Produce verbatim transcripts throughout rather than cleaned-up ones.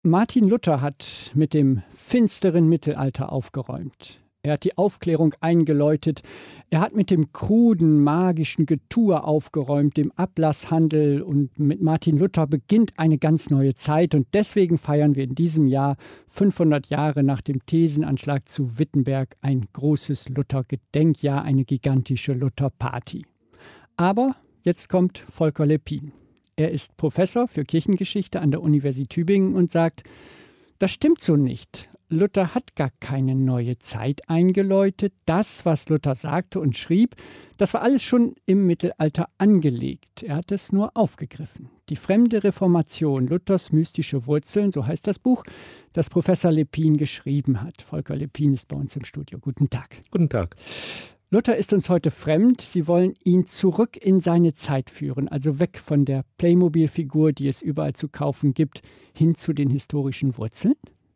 Martin Luther hat mit dem finsteren Mittelalter aufgeräumt. Er hat die Aufklärung eingeläutet. Er hat mit dem kruden, magischen Getue aufgeräumt, dem Ablasshandel. Und mit Martin Luther beginnt eine ganz neue Zeit. Und deswegen feiern wir in diesem Jahr, fünfhundert Jahre nach dem Thesenanschlag zu Wittenberg, ein großes Luther-Gedenkjahr, eine gigantische Luther-Party. Aber jetzt kommt Volker Leppin. Er ist Professor für Kirchengeschichte an der Universität Tübingen und sagt, das stimmt so nicht. Luther hat gar keine neue Zeit eingeläutet. Das, was Luther sagte und schrieb, das war alles schon im Mittelalter angelegt. Er hat es nur aufgegriffen. Die fremde Reformation, Luthers mystische Wurzeln, so heißt das Buch, das Professor Leppin geschrieben hat. Volker Leppin ist bei uns im Studio. Guten Tag. Guten Tag. Luther ist uns heute fremd. Sie wollen ihn zurück in seine Zeit führen, also weg von der Playmobil-Figur, die es überall zu kaufen gibt, hin zu den historischen Wurzeln?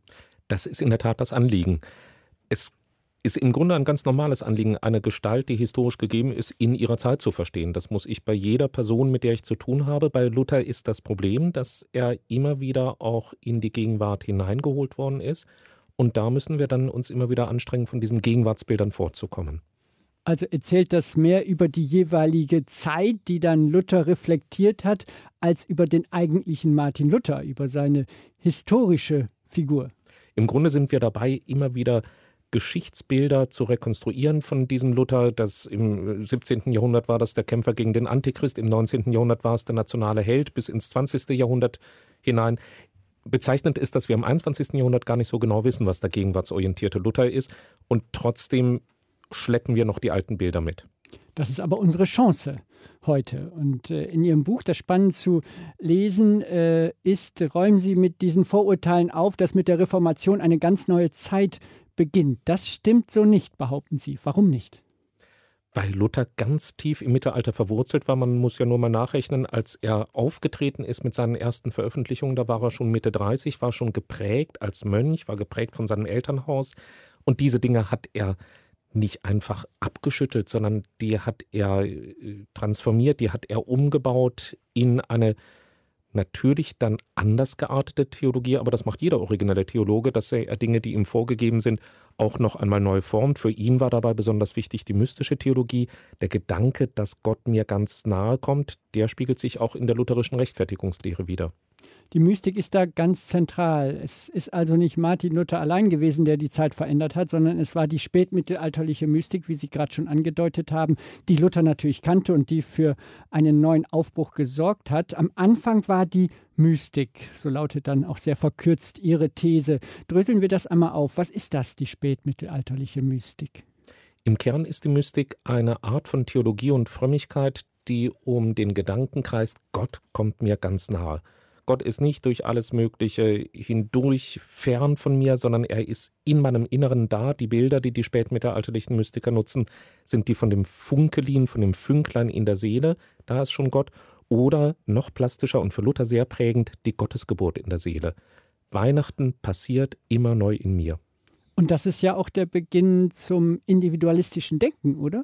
Das ist in der Tat das Anliegen. Es ist im Grunde ein ganz normales Anliegen, eine Gestalt, die historisch gegeben ist, in ihrer Zeit zu verstehen. Das muss ich bei jeder Person, mit der ich zu tun habe. Bei Luther ist das Problem, dass er immer wieder auch in die Gegenwart hineingeholt worden ist. Und da müssen wir dann uns immer wieder anstrengen, von diesen Gegenwartsbildern fortzukommen. Also erzählt das mehr über die jeweilige Zeit, die dann Luther reflektiert hat, als über den eigentlichen Martin Luther, über seine historische Figur. Im Grunde sind wir dabei, immer wieder Geschichtsbilder zu rekonstruieren von diesem Luther. Das im siebzehnten Jahrhundert war das der Kämpfer gegen den Antichrist, im neunzehnten Jahrhundert war es der nationale Held bis ins zwanzigste Jahrhundert hinein. Bezeichnend ist, dass wir im einundzwanzigsten Jahrhundert gar nicht so genau wissen, was der gegenwartsorientierte Luther ist, und trotzdem schleppen wir noch die alten Bilder mit. Das ist aber unsere Chance heute. Und äh, in Ihrem Buch, das spannend zu lesen äh, ist, räumen Sie mit diesen Vorurteilen auf, dass mit der Reformation eine ganz neue Zeit beginnt. Das stimmt so nicht, behaupten Sie. Warum nicht? Weil Luther ganz tief im Mittelalter verwurzelt war. Man muss ja nur mal nachrechnen, als er aufgetreten ist mit seinen ersten Veröffentlichungen, da war er schon Mitte dreißig, war schon geprägt als Mönch, war geprägt von seinem Elternhaus. Und diese Dinge hat er nicht einfach abgeschüttelt, sondern die hat er transformiert, die hat er umgebaut in eine natürlich dann anders geartete Theologie, aber das macht jeder originelle Theologe, dass er Dinge, die ihm vorgegeben sind, auch noch einmal neu formt. Für ihn war dabei besonders wichtig die mystische Theologie, der Gedanke, dass Gott mir ganz nahe kommt, der spiegelt sich auch in der lutherischen Rechtfertigungslehre wider. Die Mystik ist da ganz zentral. Es ist also nicht Martin Luther allein gewesen, der die Zeit verändert hat, sondern es war die spätmittelalterliche Mystik, wie Sie gerade schon angedeutet haben, die Luther natürlich kannte und die für einen neuen Aufbruch gesorgt hat. Am Anfang war die Mystik, so lautet dann auch sehr verkürzt Ihre These. Dröseln wir das einmal auf. Was ist das, die spätmittelalterliche Mystik? Im Kern ist die Mystik eine Art von Theologie und Frömmigkeit, die um den Gedanken kreist, Gott kommt mir ganz nahe. Gott ist nicht durch alles Mögliche hindurch fern von mir, sondern er ist in meinem Inneren da. Die Bilder, die die spätmittelalterlichen Mystiker nutzen, sind die von dem Funkelin, von dem Fünklein in der Seele. Da ist schon Gott. Oder noch plastischer und für Luther sehr prägend, die Gottesgeburt in der Seele. Weihnachten passiert immer neu in mir. Und das ist ja auch der Beginn zum individualistischen Denken, oder?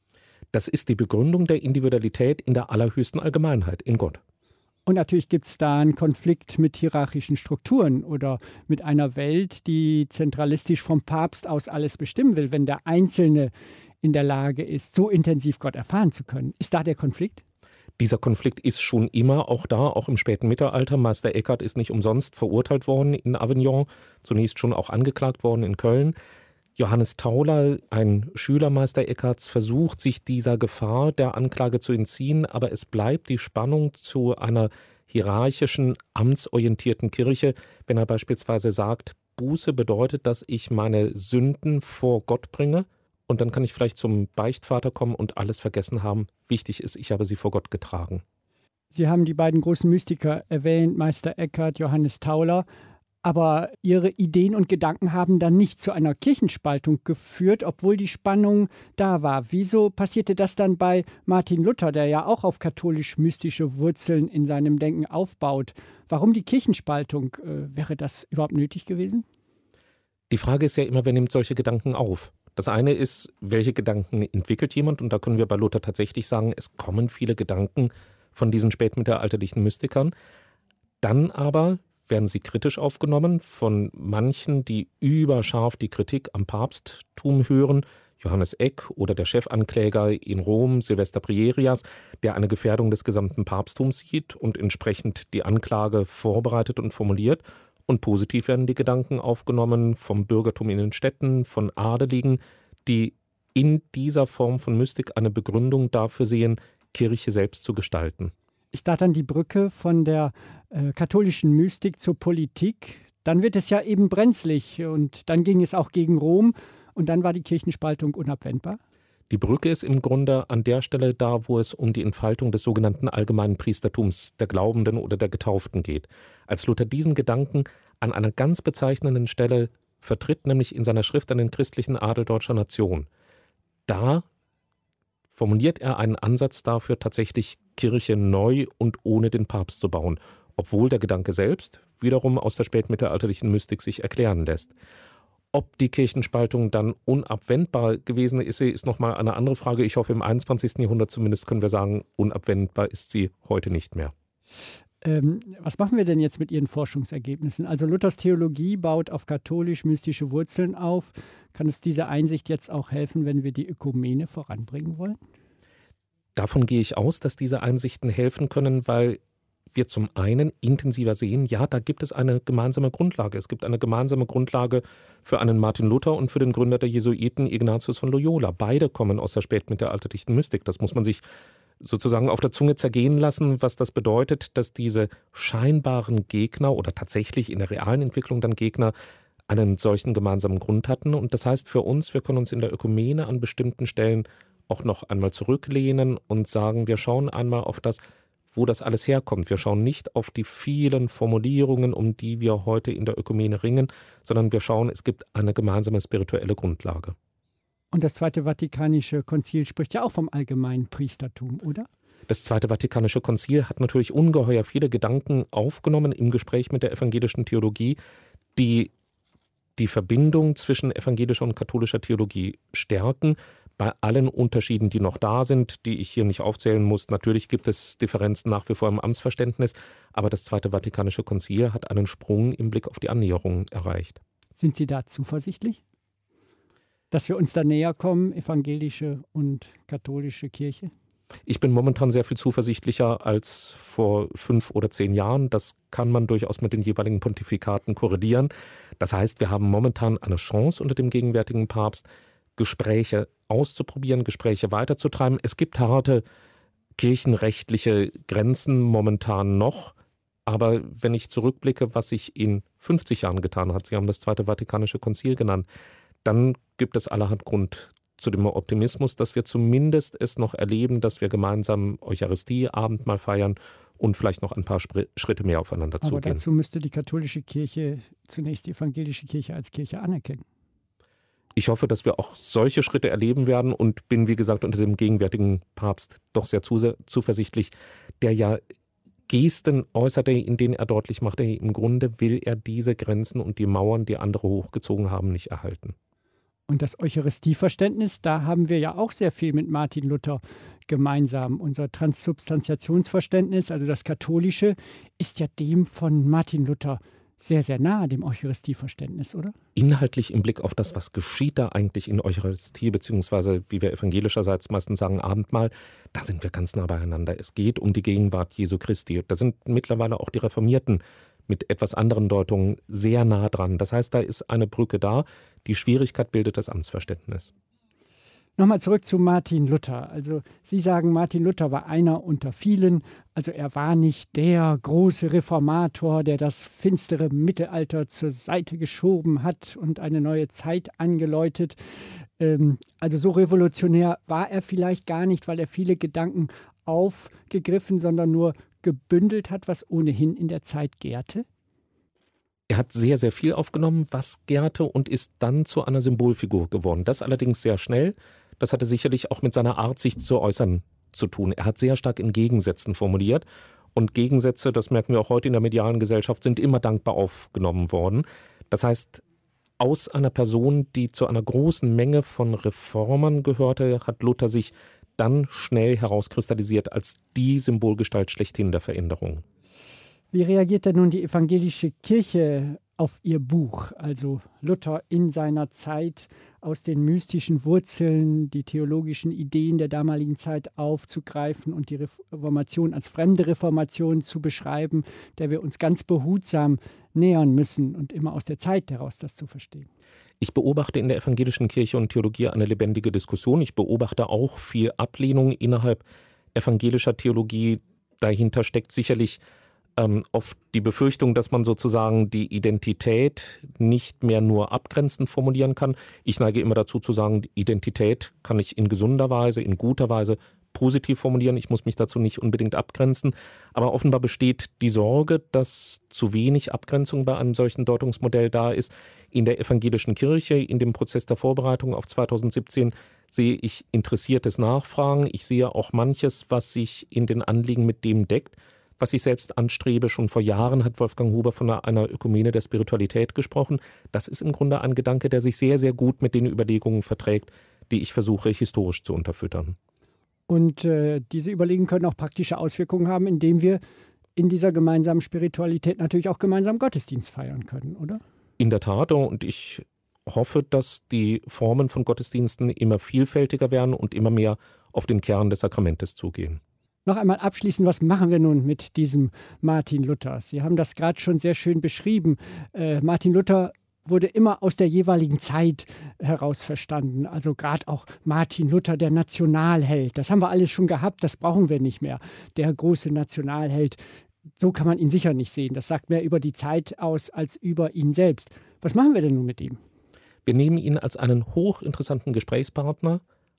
Das ist die Begründung der Individualität in der allerhöchsten Allgemeinheit, in Gott. Und natürlich gibt es da einen Konflikt mit hierarchischen Strukturen oder mit einer Welt, die zentralistisch vom Papst aus alles bestimmen will, wenn der Einzelne in der Lage ist, so intensiv Gott erfahren zu können. Ist da der Konflikt? Dieser Konflikt ist schon immer auch da, auch im späten Mittelalter. Meister Eckhart ist nicht umsonst verurteilt worden in Avignon, zunächst schon auch angeklagt worden in Köln. Johannes Tauler, ein Schüler Meister Eckharts, versucht, sich dieser Gefahr der Anklage zu entziehen, aber es bleibt die Spannung zu einer hierarchischen, amtsorientierten Kirche, wenn er beispielsweise sagt, Buße bedeutet, dass ich meine Sünden vor Gott bringe und dann kann ich vielleicht zum Beichtvater kommen und alles vergessen haben. Wichtig ist, ich habe sie vor Gott getragen. Sie haben die beiden großen Mystiker erwähnt, Meister Eckhart, Johannes Tauler. Aber Ihre Ideen und Gedanken haben dann nicht zu einer Kirchenspaltung geführt, obwohl die Spannung da war. Wieso passierte das dann bei Martin Luther, der ja auch auf katholisch-mystische Wurzeln in seinem Denken aufbaut? Warum die Kirchenspaltung? Äh, wäre das überhaupt nötig gewesen? Die Frage ist ja immer, wer nimmt solche Gedanken auf? Das eine ist, welche Gedanken entwickelt jemand? Und da können wir bei Luther tatsächlich sagen, es kommen viele Gedanken von diesen spätmittelalterlichen Mystikern. Dann aber, werden sie kritisch aufgenommen von manchen, die überscharf die Kritik am Papsttum hören. Johannes Eck oder der Chefankläger in Rom, Silvester Prierias, der eine Gefährdung des gesamten Papsttums sieht und entsprechend die Anklage vorbereitet und formuliert. Und positiv werden die Gedanken aufgenommen vom Bürgertum in den Städten, von Adeligen, die in dieser Form von Mystik eine Begründung dafür sehen, Kirche selbst zu gestalten. Ist da dann die Brücke von der äh, katholischen Mystik zur Politik? Dann wird es ja eben brenzlig und dann ging es auch gegen Rom und dann war die Kirchenspaltung unabwendbar? Die Brücke ist im Grunde an der Stelle da, wo es um die Entfaltung des sogenannten allgemeinen Priestertums der Glaubenden oder der Getauften geht. Als Luther diesen Gedanken an einer ganz bezeichnenden Stelle vertritt, nämlich in seiner Schrift an den christlichen Adel deutscher Nation, da formuliert er einen Ansatz dafür, tatsächlich Kirche neu und ohne den Papst zu bauen, obwohl der Gedanke selbst wiederum aus der spätmittelalterlichen Mystik sich erklären lässt. Ob die Kirchenspaltung dann unabwendbar gewesen ist, ist nochmal eine andere Frage. Ich hoffe, im einundzwanzigsten Jahrhundert zumindest können wir sagen, unabwendbar ist sie heute nicht mehr. Ähm, was machen wir denn jetzt mit Ihren Forschungsergebnissen? Also Luthers Theologie baut auf katholisch-mystische Wurzeln auf. Kann es dieser Einsicht jetzt auch helfen, wenn wir die Ökumene voranbringen wollen? Davon gehe ich aus, dass diese Einsichten helfen können, weil wir zum einen intensiver sehen, ja, da gibt es eine gemeinsame Grundlage. Es gibt eine gemeinsame Grundlage für einen Martin Luther und für den Gründer der Jesuiten, Ignatius von Loyola. Beide kommen aus der spätmittelalterlichen Mystik. Das muss man sich sozusagen auf der Zunge zergehen lassen, was das bedeutet, dass diese scheinbaren Gegner oder tatsächlich in der realen Entwicklung dann Gegner einen solchen gemeinsamen Grund hatten. Und das heißt für uns, wir können uns in der Ökumene an bestimmten Stellen auch noch einmal zurücklehnen und sagen, wir schauen einmal auf das, wo das alles herkommt. Wir schauen nicht auf die vielen Formulierungen, um die wir heute in der Ökumene ringen, sondern wir schauen, es gibt eine gemeinsame spirituelle Grundlage. Und das Zweite Vatikanische Konzil spricht ja auch vom allgemeinen Priestertum, oder? Das Zweite Vatikanische Konzil hat natürlich ungeheuer viele Gedanken aufgenommen im Gespräch mit der evangelischen Theologie, die die Verbindung zwischen evangelischer und katholischer Theologie stärken. Bei allen Unterschieden, die noch da sind, die ich hier nicht aufzählen muss, natürlich gibt es Differenzen nach wie vor im Amtsverständnis, aber das Zweite Vatikanische Konzil hat einen Sprung im Blick auf die Annäherung erreicht. Sind Sie da zuversichtlich, dass wir uns da näher kommen, evangelische und katholische Kirche? Ich bin momentan sehr viel zuversichtlicher als vor fünf oder zehn Jahren. Das kann man durchaus mit den jeweiligen Pontifikaten korrelieren. Das heißt, wir haben momentan eine Chance unter dem gegenwärtigen Papst, Gespräche auszuprobieren, Gespräche weiterzutreiben. Es gibt harte kirchenrechtliche Grenzen momentan noch, aber wenn ich zurückblicke, was sich in fünfzig Jahren getan hat, Sie haben das Zweite Vatikanische Konzil genannt, dann gibt es allerhand Grund zu dem Optimismus, dass wir zumindest es noch erleben, dass wir gemeinsam Eucharistie, Abendmahl feiern und vielleicht noch ein paar Spr- Schritte mehr aufeinander Aber zugehen. dazu müsste die katholische Kirche zunächst die evangelische Kirche als Kirche anerkennen. Ich hoffe, dass wir auch solche Schritte erleben werden und bin, wie gesagt, unter dem gegenwärtigen Papst doch sehr zu- zuversichtlich, der ja Gesten äußerte, in denen er deutlich machte, im Grunde will er diese Grenzen und die Mauern, die andere hochgezogen haben, nicht erhalten. Und das Eucharistieverständnis, da haben wir ja auch sehr viel mit Martin Luther gemeinsam. Unser Transsubstantiationsverständnis, also das katholische, ist ja dem von Martin Luther sehr, sehr nahe, dem Eucharistieverständnis, oder? Inhaltlich im Blick auf das, was geschieht da eigentlich in Eucharistie, beziehungsweise wie wir evangelischerseits meistens sagen, Abendmahl, da sind wir ganz nah beieinander. Es geht um die Gegenwart Jesu Christi. Da sind mittlerweile auch die Reformierten mit etwas anderen Deutungen sehr nah dran. Das heißt, da ist eine Brücke da. Die Schwierigkeit bildet das Amtsverständnis. Nochmal zurück zu Martin Luther. Also Sie sagen, Martin Luther war einer unter vielen. Also er war nicht der große Reformator, der das finstere Mittelalter zur Seite geschoben hat und eine neue Zeit angeläutet. Ähm, also so revolutionär war er vielleicht gar nicht, weil er viele Gedanken aufgegriffen, sondern nur gebündelt hat, was ohnehin in der Zeit gärte? Er hat sehr, sehr viel aufgenommen, was gärte, und ist dann zu einer Symbolfigur geworden. Das allerdings sehr schnell. Das hatte sicherlich auch mit seiner Art, sich zu äußern, zu tun. Er hat sehr stark in Gegensätzen formuliert. Und Gegensätze, das merken wir auch heute in der medialen Gesellschaft, sind immer dankbar aufgenommen worden. Das heißt, aus einer Person, die zu einer großen Menge von Reformern gehörte, hat Luther sich dann schnell herauskristallisiert als die Symbolgestalt schlechthin der Veränderung. Wie reagiert denn nun die evangelische Kirche auf ihr Buch? Also Luther in seiner Zeit aus den mystischen Wurzeln, die theologischen Ideen der damaligen Zeit aufzugreifen und die Reformation als fremde Reformation zu beschreiben, der wir uns ganz behutsam nähern müssen und immer aus der Zeit heraus das zu verstehen. Ich beobachte in der evangelischen Kirche und Theologie eine lebendige Diskussion. Ich beobachte auch viel Ablehnung innerhalb evangelischer Theologie. Dahinter steckt sicherlich ähm, oft die Befürchtung, dass man sozusagen die Identität nicht mehr nur abgrenzend formulieren kann. Ich neige immer dazu zu sagen, die Identität kann ich in gesunder Weise, in guter Weise positiv formulieren. Ich muss mich dazu nicht unbedingt abgrenzen. Aber offenbar besteht die Sorge, dass zu wenig Abgrenzung bei einem solchen Deutungsmodell da ist. In der evangelischen Kirche, in dem Prozess der Vorbereitung auf zweitausendsiebzehn, sehe ich interessiertes Nachfragen. Ich sehe auch manches, was sich in den Anliegen mit dem deckt, was ich selbst anstrebe. Schon vor Jahren hat Wolfgang Huber von einer Ökumene der Spiritualität gesprochen. Das ist im Grunde ein Gedanke, der sich sehr, sehr gut mit den Überlegungen verträgt, die ich versuche, historisch zu unterfüttern. Und äh, diese Überlegungen können auch praktische Auswirkungen haben, indem wir in dieser gemeinsamen Spiritualität natürlich auch gemeinsam Gottesdienst feiern können, oder? In der Tat, und ich hoffe, dass die Formen von Gottesdiensten immer vielfältiger werden und immer mehr auf den Kern des Sakramentes zugehen. Noch einmal abschließend, was machen wir nun mit diesem Martin Luther? Sie haben das gerade schon sehr schön beschrieben. Äh, Martin Luther wurde immer aus der jeweiligen Zeit heraus verstanden. Also gerade auch Martin Luther, der Nationalheld. Das haben wir alles schon gehabt, das brauchen wir nicht mehr. Der große Nationalheld, so kann man ihn sicher nicht sehen. Das sagt mehr über die Zeit aus als über ihn selbst. Was machen wir denn nun mit ihm? Wir nehmen ihn als einen hochinteressanten Gesprächspartner,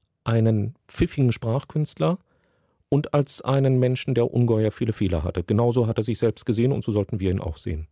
einen pfiffigen Sprachkünstler und als einen Menschen, der ungeheuer viele Fehler hatte. Genauso hat er sich selbst gesehen und so sollten wir ihn auch sehen.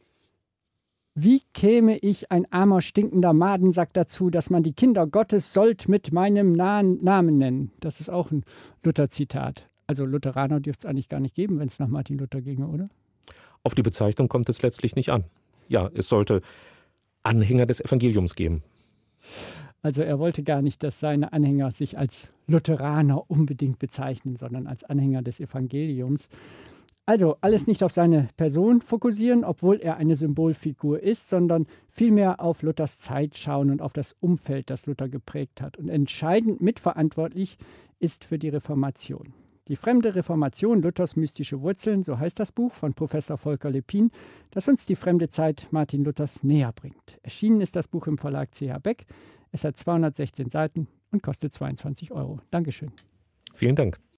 Wie käme ich, ein armer, stinkender Madensack, dazu, dass man die Kinder Gottes sollt mit meinem Namen nennen? Das ist auch ein Luther-Zitat. Also Lutheraner dürfte es eigentlich gar nicht geben, wenn es nach Martin Luther ginge, oder? Auf die Bezeichnung kommt es letztlich nicht an. Ja, es sollte Anhänger des Evangeliums geben. Also er wollte gar nicht, dass seine Anhänger sich als Lutheraner unbedingt bezeichnen, sondern als Anhänger des Evangeliums. Also alles nicht auf seine Person fokussieren, obwohl er eine Symbolfigur ist, sondern vielmehr auf Luthers Zeit schauen und auf das Umfeld, das Luther geprägt hat. Und entscheidend mitverantwortlich ist für die Reformation. Die fremde Reformation, Luthers mystische Wurzeln, so heißt das Buch von Professor Volker Lepin, das uns die fremde Zeit Martin Luthers näher bringt. Erschienen ist das Buch im Verlag C H Beck. Es hat zweihundertsechzehn Seiten und kostet zweiundzwanzig Euro. Dankeschön. Vielen Dank.